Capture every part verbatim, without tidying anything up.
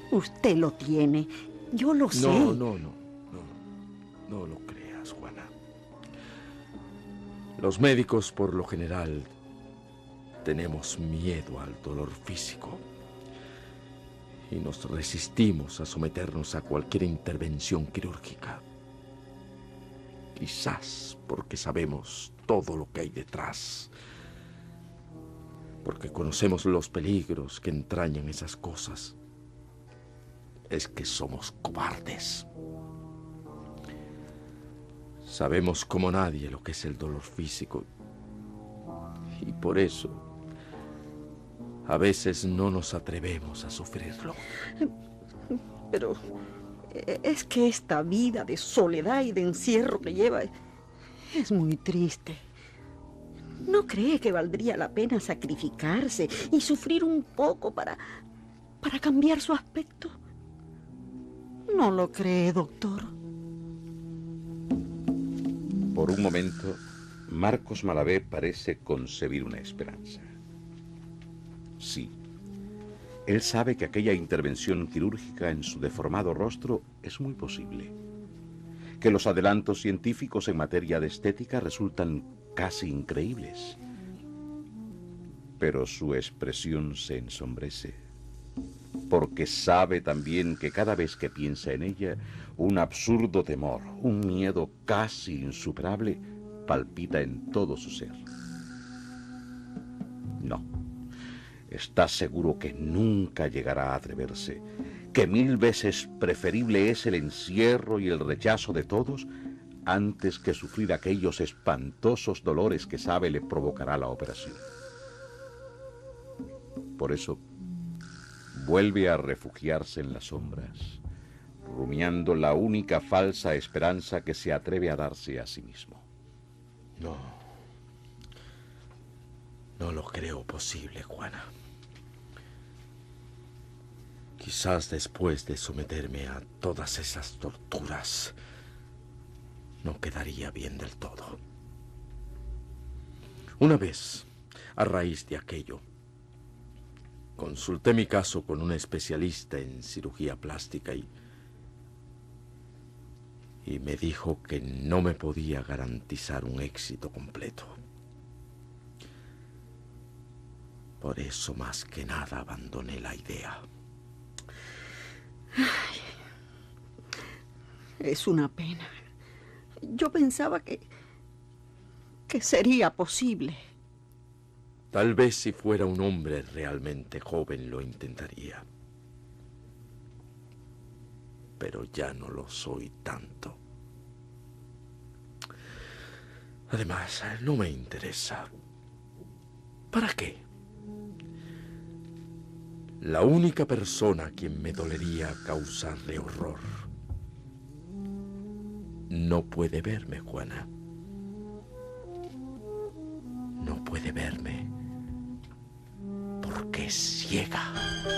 Usted lo tiene. Yo lo sé. No, no, no. No, no lo creas, Juana. Los médicos, por lo general, tenemos miedo al dolor físico y nos resistimos a someternos a cualquier intervención quirúrgica. Quizás porque sabemos todo lo que hay detrás, porque conocemos los peligros que entrañan esas cosas. Es que somos cobardes. Sabemos como nadie lo que es el dolor físico y por eso a veces no nos atrevemos a sufrirlo. Pero es que esta vida de soledad y de encierro que lleva es muy triste. ¿No cree que valdría la pena sacrificarse y sufrir un poco para, para cambiar su aspecto? ¿No lo cree, doctor? Por un momento, Marcos Malavé parece concebir una esperanza. Sí, él sabe que aquella intervención quirúrgica en su deformado rostro es muy posible, que los adelantos científicos en materia de estética resultan casi increíbles. Pero su expresión se ensombrece, porque sabe también que cada vez que piensa en ella, un absurdo temor, un miedo casi insuperable, palpita en todo su ser. No, está seguro que nunca llegará a atreverse, que mil veces preferible es el encierro y el rechazo de todos antes que sufrir aquellos espantosos dolores que sabe le provocará la operación. Por eso, vuelve a refugiarse en las sombras, rumiando la única falsa esperanza que se atreve a darse a sí mismo. No, no lo creo posible, Juana. Quizás después de someterme a todas esas torturas, no quedaría bien del todo. Una vez, a raíz de aquello, consulté mi caso con un especialista en cirugía plástica y, y me dijo que no me podía garantizar un éxito completo. Por eso, más que nada, abandoné la idea. Ay, es una pena. Yo pensaba que, que sería posible. Tal vez si fuera un hombre realmente joven lo intentaría. Pero ya no lo soy tanto. Además, no me interesa. ¿Para qué? La única persona a quien me dolería causarle horror no puede verme, Juana. No puede verme porque es ciega.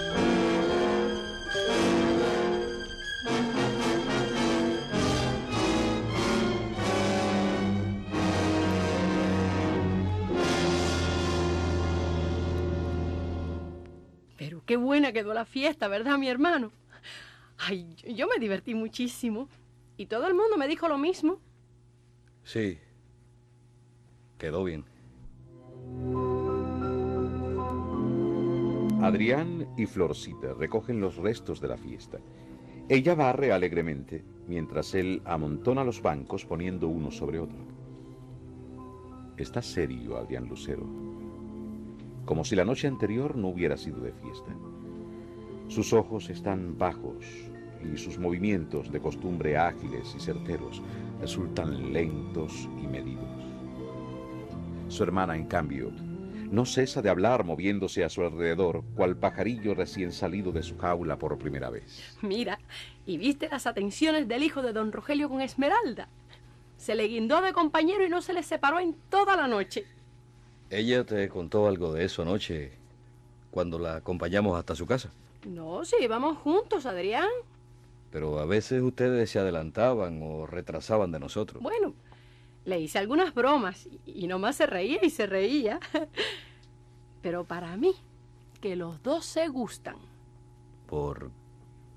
Pero qué buena quedó la fiesta, ¿verdad, mi hermano? Ay, yo me divertí muchísimo. Y todo el mundo me dijo lo mismo. Sí, quedó bien. Adrián y Florcita recogen los restos de la fiesta. Ella barre alegremente, mientras él amontona los bancos poniendo uno sobre otro. Está serio Adrián Lucero, como si la noche anterior no hubiera sido de fiesta. Sus ojos están bajos y sus movimientos, de costumbre ágiles y certeros, resultan lentos y medidos. Su hermana, en cambio, no cesa de hablar moviéndose a su alrededor, cual pajarillo recién salido de su jaula por primera vez. Mira, ¿y viste las atenciones del hijo de don Rogelio con Esmeralda? Se le guindó de compañero y no se le separó en toda la noche. ¿Ella te contó algo de eso anoche, cuando la acompañamos hasta su casa? No, sí, íbamos juntos, Adrián. Pero a veces ustedes se adelantaban o retrasaban de nosotros. Bueno, le hice algunas bromas y, y nomás se reía y se reía. Pero para mí, que los dos se gustan. ¿Por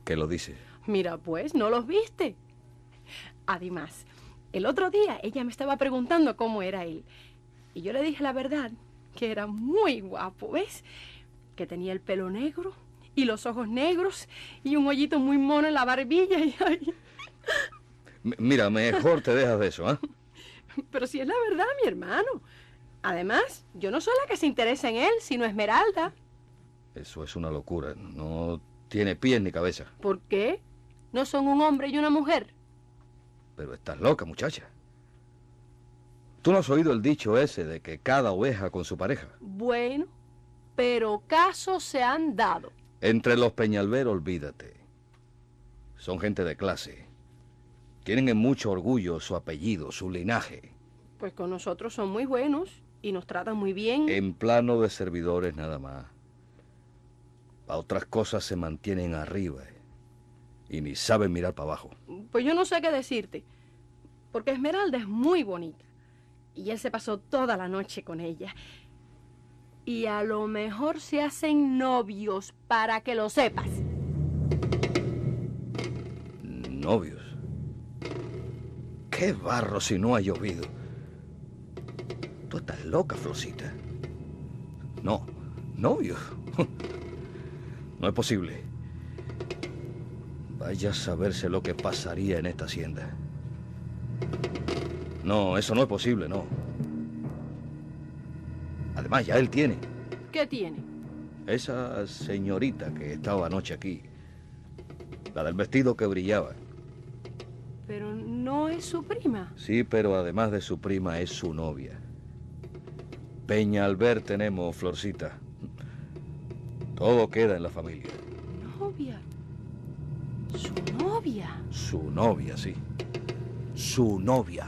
¿Qué lo dice? Mira, pues, ¿no los viste? Además, el otro día ella me estaba preguntando cómo era él. Y yo le dije la verdad, que era muy guapo, ¿ves? Que tenía el pelo negro y los ojos negros y un hoyito muy mono en la barbilla. Y, ay. M- mira, mejor te dejas de eso, ¿ah? ¿eh? Pero si es la verdad, mi hermano. Además, yo no soy la que se interesa en él, sino Esmeralda. Eso es una locura. No tiene pies ni cabeza. ¿Por qué? ¿No son un hombre y una mujer? Pero estás loca, muchacha. ¿Tú no has oído el dicho ese de que cada oveja con su pareja? Bueno, pero casos se han dado. Entre los Peñalver, olvídate. Son gente de clase. Tienen en mucho orgullo su apellido, su linaje. Pues con nosotros son muy buenos y nos tratan muy bien. En plano de servidores nada más. A otras cosas se mantienen arriba y ni saben mirar para abajo. Pues yo no sé qué decirte, porque Esmeralda es muy bonita y él se pasó toda la noche con ella. Y a lo mejor se hacen novios, para que lo sepas. ¿Novios? ¡Qué barro si no ha llovido! Tú estás loca, Florcita. No, novios. No es posible. Vaya a saberse lo que pasaría en esta hacienda. No, eso no es posible, no. Además, ya él tiene. ¿Qué tiene? Esa señorita que estaba anoche aquí. La del vestido que brillaba. Pero no es su prima. Sí, pero además de su prima es su novia. Peñalver tenemos, Florcita. Todo queda en la familia. ¿Novia? ¿Su novia? Su novia, sí. Su novia.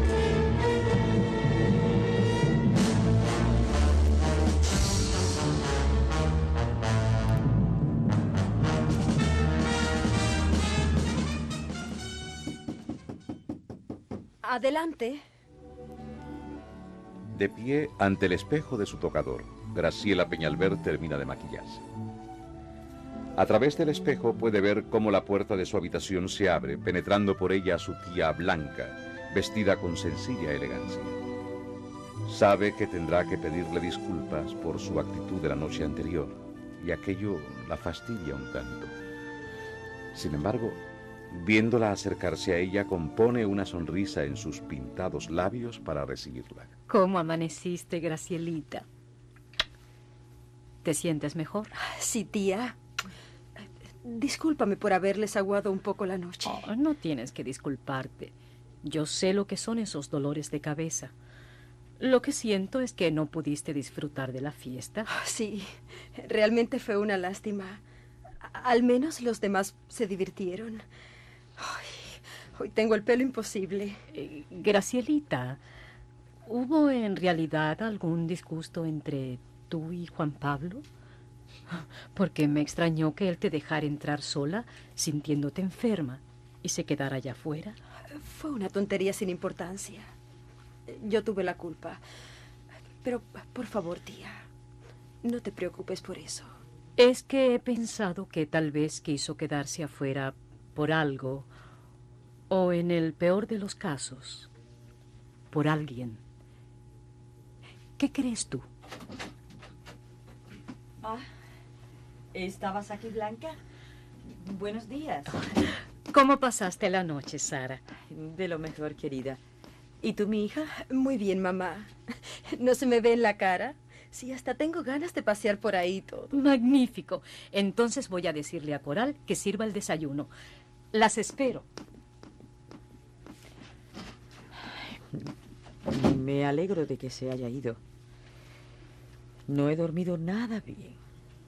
Adelante. De pie ante el espejo de su tocador, Graciela Peñalver termina de maquillarse. A través del espejo puede ver cómo la puerta de su habitación se abre, penetrando por ella a su tía Blanca, vestida con sencilla elegancia. Sabe que tendrá que pedirle disculpas por su actitud de la noche anterior, y aquello la fastidia un tanto. Sin embargo, viéndola acercarse a ella, compone una sonrisa en sus pintados labios para recibirla. ¿Cómo amaneciste, Gracielita? ¿Te sientes mejor? Sí, tía. Discúlpame por haberles aguado un poco la noche. Oh, no tienes que disculparte. Yo sé lo que son esos dolores de cabeza. Lo que siento es que no pudiste disfrutar de la fiesta. Sí, realmente fue una lástima. Al menos los demás se divirtieron. Ay, hoy tengo el pelo imposible. Eh, Gracielita, ¿hubo en realidad algún disgusto entre tú y Juan Pablo? Porque me extrañó que él te dejara entrar sola, sintiéndote enferma, y se quedara allá afuera. Fue una tontería sin importancia. Yo tuve la culpa. Pero, por favor, tía, no te preocupes por eso. Es que he pensado que tal vez quiso quedarse afuera por algo, o en el peor de los casos, por alguien. ¿Qué crees tú? Ah, ¿estabas aquí, Blanca? Buenos días. ¿Cómo pasaste la noche, Sara? De lo mejor, querida. ¿Y tú, mi hija? Muy bien, mamá. ¿No se me ve en la cara? Sí, hasta tengo ganas de pasear por ahí todo. Magnífico. Entonces voy a decirle a Coral que sirva el desayuno. Las espero. Me alegro de que se haya ido. No he dormido nada bien.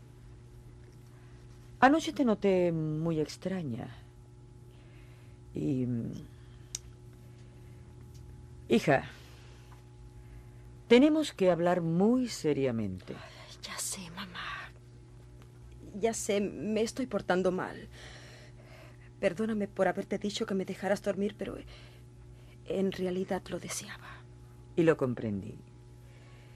Anoche te noté muy extraña. Y... Hija, tenemos que hablar muy seriamente. Ya sé, mamá. Ya sé, me estoy portando mal. Perdóname por haberte dicho que me dejaras dormir, pero en realidad lo deseaba. Y lo comprendí.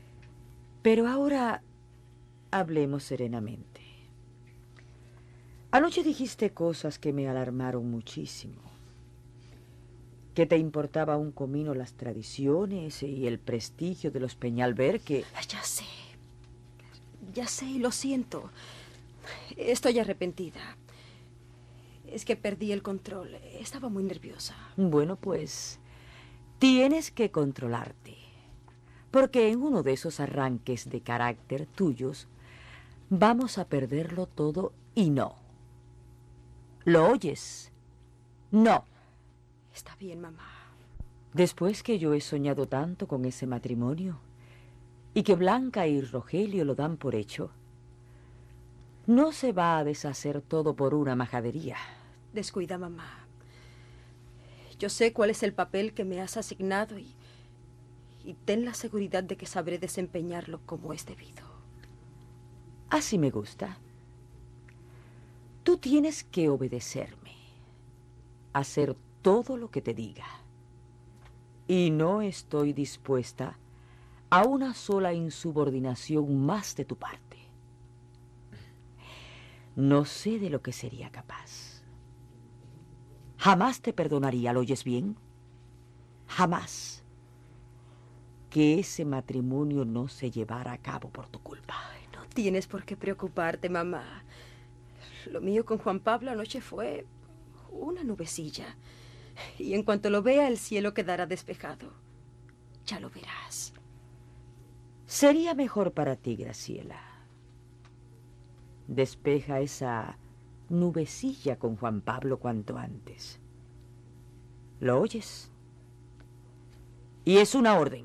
Pero ahora hablemos serenamente. Anoche dijiste cosas que me alarmaron muchísimo. Que te importaba un comino las tradiciones y el prestigio de los Peñalver que... Ya sé. Ya sé y lo siento. Estoy arrepentida. Es que perdí el control. Estaba muy nerviosa. Bueno, pues tienes que controlarte. Porque en uno de esos arranques de carácter tuyos vamos a perderlo todo y no. ¿Lo oyes? No. Está bien, mamá. Después que yo he soñado tanto con ese matrimonio y que Blanca y Rogelio lo dan por hecho, no se va a deshacer todo por una majadería. Descuida, mamá. Yo sé cuál es el papel que me has asignado y, y ten la seguridad de que sabré desempeñarlo como es debido. Así me gusta. Tú tienes que obedecerme, hacer todo lo que te diga. Y no estoy dispuesta a una sola insubordinación más de tu parte. No sé de lo que sería capaz. Jamás te perdonaría, ¿lo oyes bien? Jamás. Que ese matrimonio no se llevara a cabo por tu culpa. Ay, no tienes por qué preocuparte, mamá. Lo mío con Juan Pablo anoche fue una nubecilla. Y en cuanto lo vea, el cielo quedará despejado. Ya lo verás. Sería mejor para ti, Graciela. Despeja esa nubecilla con Juan Pablo cuanto antes. ¿Lo oyes? Y es una orden.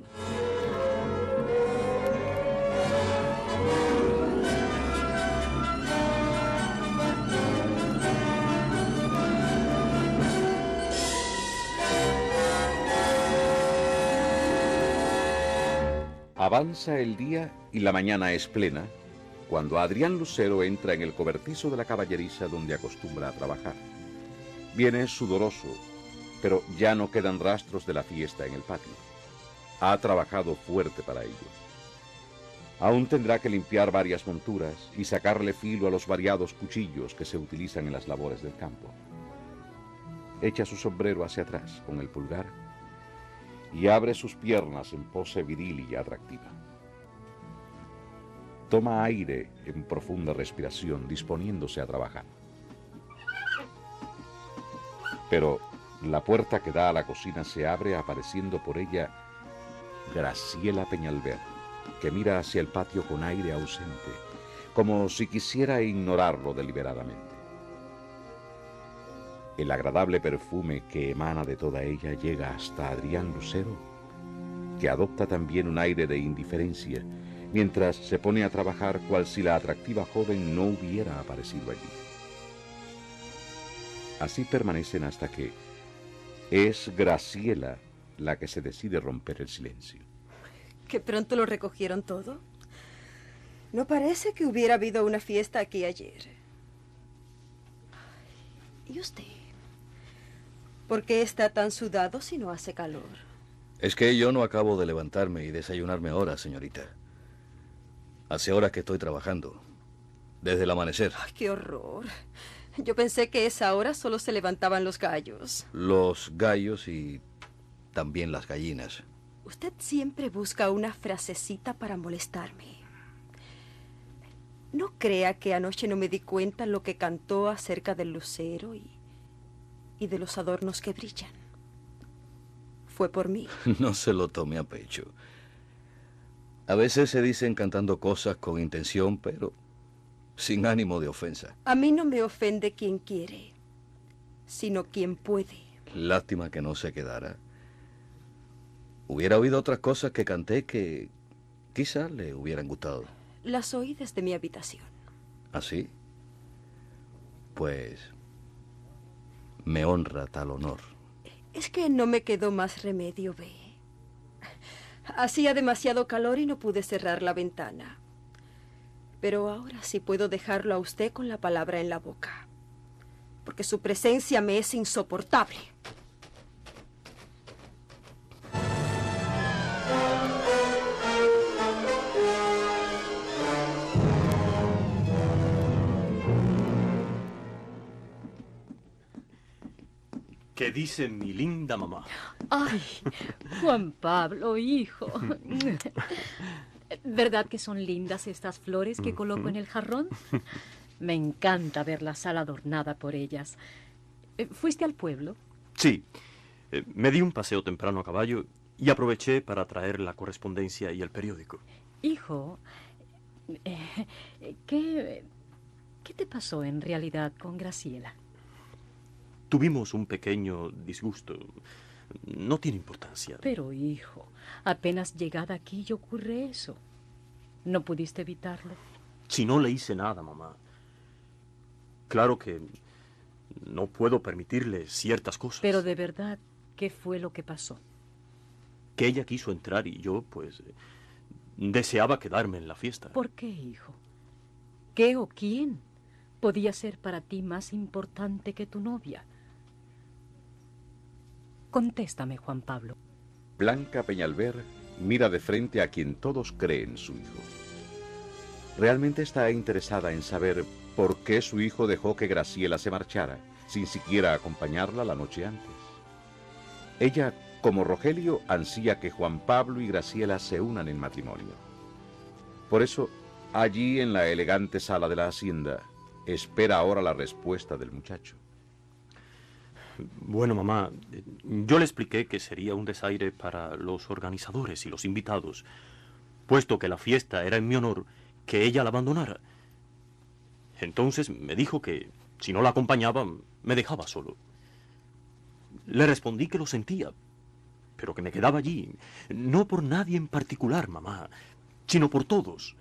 Avanza el día y la mañana es plena cuando Adrián Lucero entra en el cobertizo de la caballeriza donde acostumbra a trabajar. Viene sudoroso, pero ya no quedan rastros de la fiesta en el patio. Ha trabajado fuerte para ello. Aún tendrá que limpiar varias monturas y sacarle filo a los variados cuchillos que se utilizan en las labores del campo. Echa su sombrero hacia atrás con el pulgar y abre sus piernas en pose viril y atractiva. Toma aire en profunda respiración, disponiéndose a trabajar. Pero la puerta que da a la cocina se abre, apareciendo por ella Graciela Peñalver, que mira hacia el patio con aire ausente, como si quisiera ignorarlo deliberadamente. El agradable perfume que emana de toda ella llega hasta Adrián Lucero, que adopta también un aire de indiferencia, mientras se pone a trabajar cual si la atractiva joven no hubiera aparecido allí. Así permanecen hasta que es Graciela la que se decide romper el silencio. ¿Que pronto lo recogieron todo? No parece que hubiera habido una fiesta aquí ayer. ¿Y usted? ¿Por qué está tan sudado si no hace calor? Es que yo no acabo de levantarme y desayunarme ahora, señorita. Hace horas que estoy trabajando. Desde el amanecer. ¡Ay, qué horror! Yo pensé que a esa hora solo se levantaban los gallos. Los gallos y también las gallinas. Usted siempre busca una frasecita para molestarme. No crea que anoche no me di cuenta lo que cantó acerca del lucero y, y de los adornos que brillan. Fue por mí. No se lo tome a pecho. A veces se dicen cantando cosas con intención, pero sin ánimo de ofensa. A mí no me ofende quien quiere, sino quien puede. Lástima que no se quedara. Hubiera oído otras cosas que canté que quizá le hubieran gustado. Las oí desde mi habitación. ¿Así? Pues me honra tal honor. Es que no me quedó más remedio, ve. Hacía demasiado calor y no pude cerrar la ventana. Pero ahora sí puedo dejarlo a usted con la palabra en la boca, porque su presencia me es insoportable. ¿Qué dice mi linda mamá? Ay, Juan Pablo, hijo. ¿Verdad que son lindas estas flores que coloco en el jarrón? Me encanta ver la sala adornada por ellas. ¿Fuiste al pueblo? Sí. Eh, me di un paseo temprano a caballo y aproveché para traer la correspondencia y el periódico. Hijo, eh, ¿qué, ¿qué te pasó en realidad con Graciela? Tuvimos un pequeño disgusto. No tiene importancia. Pero, hijo, apenas llegada aquí y ocurre eso. ¿No pudiste evitarlo? Si no le hice nada, mamá. Claro que no puedo permitirle ciertas cosas. Pero de verdad, ¿qué fue lo que pasó? Que ella quiso entrar y yo, pues, deseaba quedarme en la fiesta. ¿Por qué, hijo? ¿Qué o quién podía ser para ti más importante que tu novia? Contéstame, Juan Pablo. Blanca Peñalver mira de frente a quien todos creen su hijo. Realmente está interesada en saber por qué su hijo dejó que Graciela se marchara, sin siquiera acompañarla la noche antes. Ella, como Rogelio, ansía que Juan Pablo y Graciela se unan en matrimonio. Por eso, allí en la elegante sala de la hacienda, espera ahora la respuesta del muchacho. Bueno, mamá, yo le expliqué que sería un desaire para los organizadores y los invitados, puesto que la fiesta era en mi honor, que ella la abandonara. Entonces me dijo que, si no la acompañaba, me dejaba solo. Le respondí que lo sentía, pero que me quedaba allí, no por nadie en particular, mamá, sino por todos.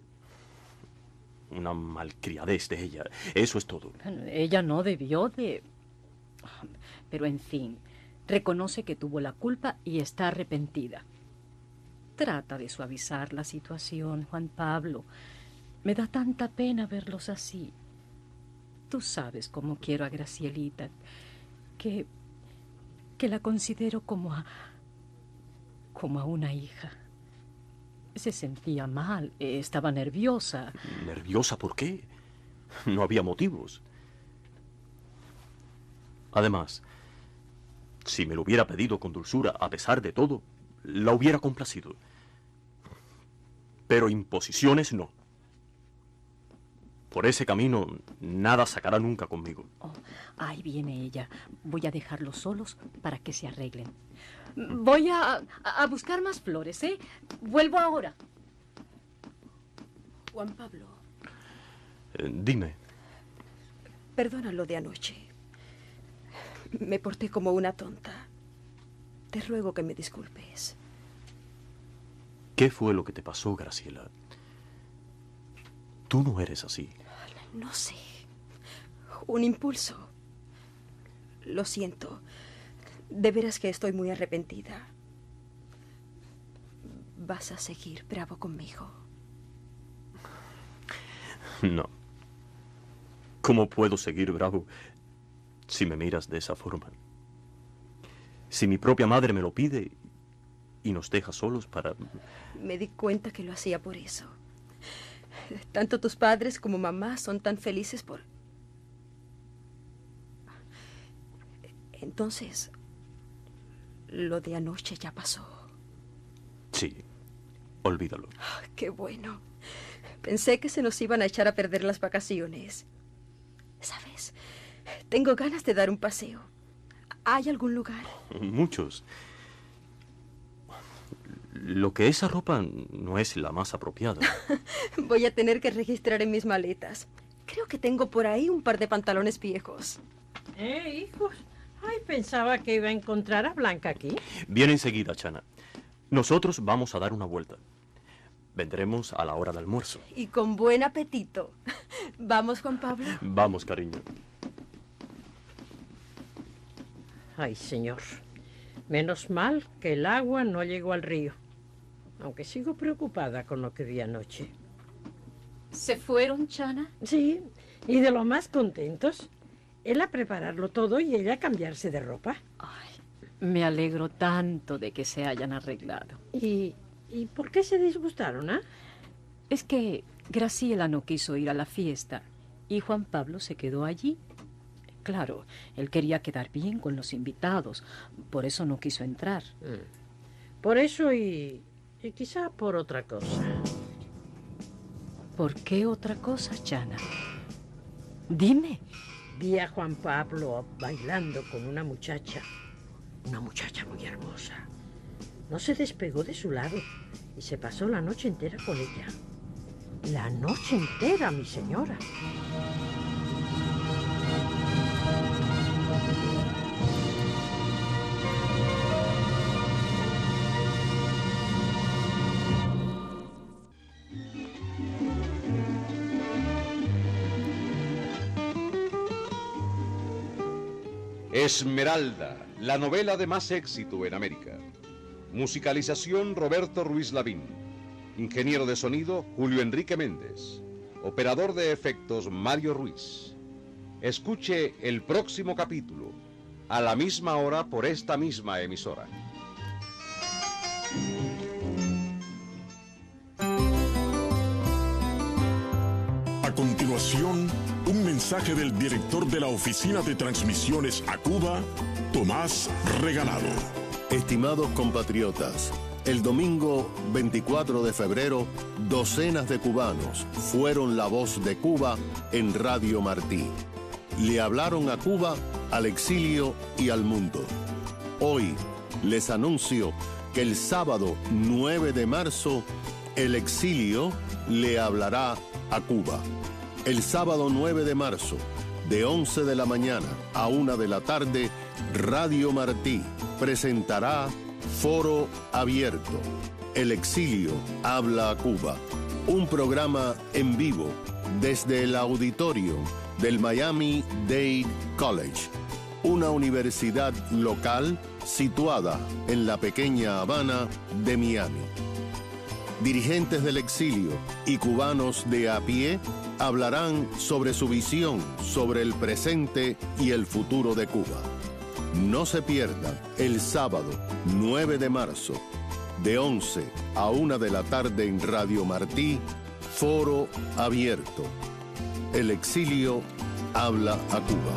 Una malcriadez de ella, eso es todo. Ella no debió de... Pero, en fin, reconoce que tuvo la culpa y está arrepentida. Trata de suavizar la situación, Juan Pablo. Me da tanta pena verlos así. Tú sabes cómo quiero a Gracielita, que... que la considero como a... como a una hija. Se sentía mal, estaba nerviosa. ¿Nerviosa por qué? No había motivos. Además, si me lo hubiera pedido con dulzura, a pesar de todo, la hubiera complacido. Pero imposiciones no. Por ese camino nada sacará nunca conmigo. Oh, ahí viene ella. Voy a dejarlos solos para que se arreglen. Voy a, a buscar más flores, ¿eh? Vuelvo ahora. Juan Pablo, Eh, dime. perdona lo de anoche. Me porté como una tonta. Te ruego que me disculpes. ¿Qué fue lo que te pasó, Graciela? Tú no eres así. No sé. Un impulso. Lo siento. De veras que estoy muy arrepentida. ¿Vas a seguir bravo conmigo? No. ¿Cómo puedo seguir bravo si me miras de esa forma? Si mi propia madre me lo pide y nos deja solos para... Me di cuenta que lo hacía por eso. Tanto tus padres como mamá son tan felices por... Entonces, lo de anoche ya pasó. Sí, olvídalo. Ah, qué bueno. Pensé que se nos iban a echar a perder las vacaciones. ¿Sabes? Tengo ganas de dar un paseo. ¿Hay algún lugar? Muchos. Lo que esa ropa no es la más apropiada. Voy a tener que registrar en mis maletas. Creo que tengo por ahí un par de pantalones viejos. Eh, hijos. Ay, pensaba que iba a encontrar a Blanca aquí. Viene enseguida, Chana. Nosotros vamos a dar una vuelta. Vendremos a la hora de almuerzo. Y con buen apetito. ¿Vamos, Juan Pablo? Vamos, cariño. Ay, señor. Menos mal que el agua no llegó al río. Aunque sigo preocupada con lo que vi anoche. ¿Se fueron, Chana? Sí, y de lo más contentos. Él a prepararlo todo y ella a cambiarse de ropa. Ay, me alegro tanto de que se hayan arreglado. ¿Y, y por qué se disgustaron, ah? Es que Graciela no quiso ir a la fiesta y Juan Pablo se quedó allí. Claro, él quería quedar bien con los invitados, por eso no quiso entrar. Mm. Por eso y, y quizá por otra cosa. ¿Por qué otra cosa, Chana? Dime. Vi a Juan Pablo bailando con una muchacha, una muchacha muy hermosa. No se despegó de su lado y se pasó la noche entera con ella. La noche entera, mi señora. Esmeralda, la novela de más éxito en América. Musicalización Roberto Ruiz Lavín. Ingeniero de sonido Julio Enrique Méndez. Operador de efectos Mario Ruiz. Escuche el próximo capítulo a la misma hora por esta misma emisora. A continuación, un mensaje del director de la Oficina de Transmisiones a Cuba, Tomás Regalado. Estimados compatriotas, el domingo veinticuatro de febrero, docenas de cubanos fueron la voz de Cuba en Radio Martí. Le hablaron a Cuba, al exilio y al mundo. Hoy les anuncio que el sábado nueve de marzo, el exilio le hablará a Cuba. El sábado nueve de marzo, de once de la mañana a una de la tarde, Radio Martí presentará Foro Abierto. El exilio habla a Cuba. Un programa en vivo desde el auditorio del Miami-Dade College, una universidad local situada en la pequeña Habana de Miami. Dirigentes del exilio y cubanos de a pie hablarán sobre su visión sobre el presente y el futuro de Cuba. No se pierdan el sábado nueve de marzo, de once a una de la tarde en Radio Martí, Foro Abierto. El exilio habla a Cuba.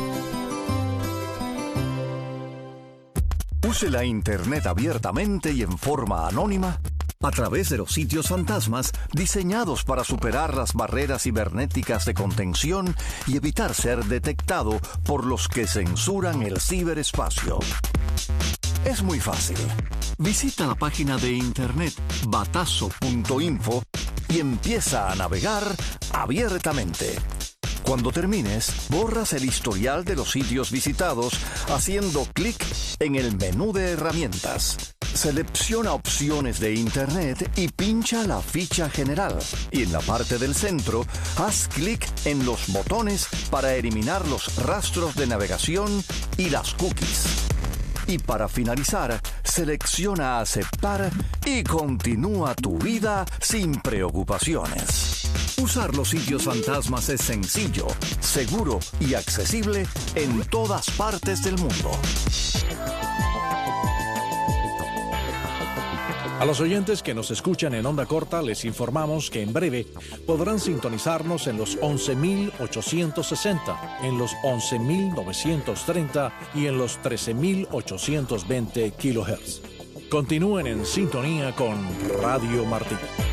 Use la Internet abiertamente y en forma anónima a través de los sitios fantasmas diseñados para superar las barreras cibernéticas de contención y evitar ser detectado por los que censuran el ciberespacio. Es muy fácil. Visita la página de internet batazo punto info y empieza a navegar abiertamente. Cuando termines, borras el historial de los sitios visitados haciendo clic en el menú de herramientas. Selecciona opciones de Internet y pincha la ficha general. Y en la parte del centro, haz clic en los botones para eliminar los rastros de navegación y las cookies. Y para finalizar, selecciona aceptar y continúa tu vida sin preocupaciones. Usar los sitios fantasmas es sencillo, seguro y accesible en todas partes del mundo. A los oyentes que nos escuchan en onda corta les informamos que en breve podrán sintonizarnos en los once mil ochocientos sesenta, en los once mil novecientos treinta y en los trece mil ochocientos veinte kilohertz. Continúen en sintonía con Radio Martí.